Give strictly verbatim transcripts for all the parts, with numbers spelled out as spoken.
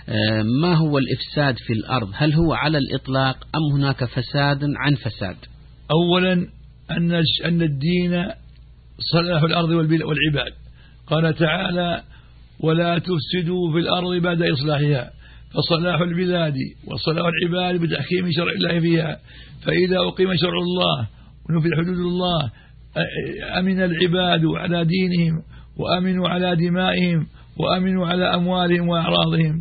ما هو الإفساد في الأرض؟ هل هو على الإطلاق أم هناك فساد عن فساد؟ أولا أن أن الدين صلاح الأرض والعباد. قال تعالى: ولا تفسدوا في الأرض بعد إصلاحها. فصلاح البلاد وصلاح العباد بتحكيم شرع الله فيها. فإذا أقيم شرع الله ونفذ حدود الله أمن العباد على دينهم، وأمنوا على دمائهم، وأمنوا على أموالهم وأعراضهم.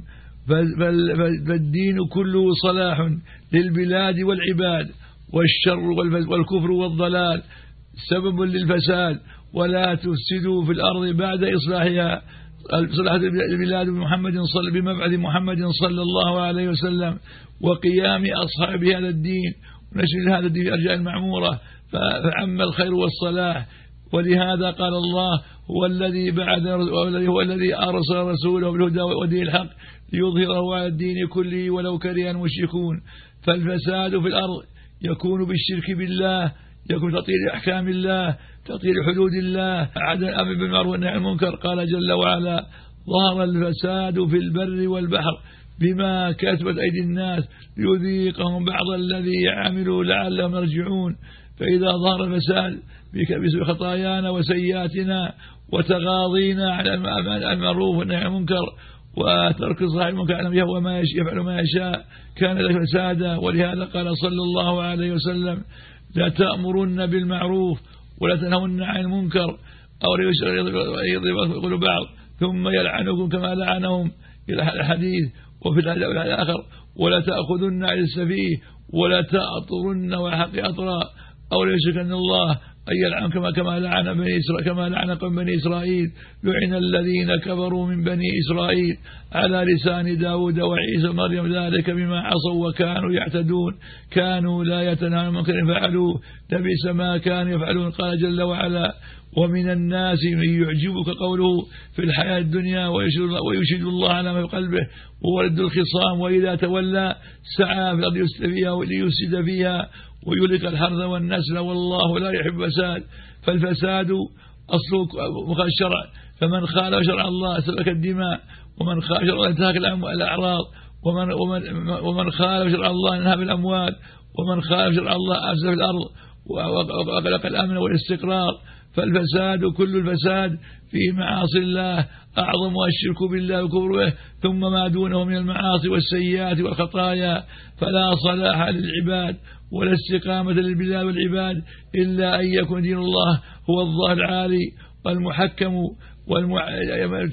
فالدين كله صلاح للبلاد والعباد، والشر والكفر والضلال سبب للفساد. ولا تفسدوا في الأرض بعد إصلاحها. صلاح البلاد بمحمد صلى بمبعث محمد صلى الله عليه وسلم وقيام أصحاب هذا الدين ونشر هذا الدين في الأرجاء المعمورة، فعم الخير والصلاح. ولهذا قال الله: هو الذي بعث هو الذي أرسل رسوله بالهدى ودين الحق ليظهره على الدين كله ولو كره المشركون. فالفساد في الأرض يكون بالشرك بالله، يكون تطير أحكام الله، تطير حدود الله، عدم الأمر بالمعروف والنهي عن المنكر. قال جل وعلا: ظهر الفساد في البر والبحر بما كسبت أيدي الناس ليذيقهم بعض الذي عملوا لعلهم يرجعون. فإذا ظهر الفساد بسبب خطايانا وسيئاتنا وتغاضينا على المعروف والنهي عن المنكر وترك صاحب المنكر وما يفعل ما يشاء كان ذلك فسادا. ولهذا قال صلى الله عليه وسلم: لا تأمرن بالمعروف ولا تنهون عن المنكر أو يضرب بعض ثم يلعنكم كما لعنهم إلى الحديث. وفي الآخر: ولا تأخذن على السفيه ولا تأطرن وحق أطرا أو يشركن الله أن يلعن كما كما لعن بني إسرائيل كما لعن قوم بني إسرائيل. لعن الذين كفروا من بني إسرائيل على لسان داود وعيسى مريم ذلك بما عصوا وكانوا يعتدون كانوا لا يتناهون عن منكر فعلوه لبئس ما كانوا يفعلون. قال جل وعلا: ومن الناس من يعجبك قوله في الحياة الدنيا ويشهد الله على ما في قلبه وولد الخصام وإذا تولى سعى في الأرض ليفسد فيها ويهلك الحرث والنسل والله لا يحب فساد. فالفساد أصله مخالف الشرع، فمن خالف شرع الله سفك الدماء، ومن خالف شرع الله انتهك الأعراض، ومن, ومن, ومن خالف شرع الله انهب الأموال، ومن خالف شرع الله أفسد في الأرض وأغلق الأمن والاستقرار. فالفساد كل الفساد في معاصي الله أعظمها الشرك بالله وكفره ثم ما دونه من المعاصي والسيئات والخطايا. فلا صلاح للعباد ولا استقامة للبلاد والعباد إلا أن يكون دين الله هو الظاهر العالي والمحكم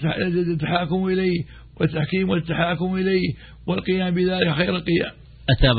والتحاكم إليه والتحكيم والتحاكم إليه والقيام بذلك خير قيام.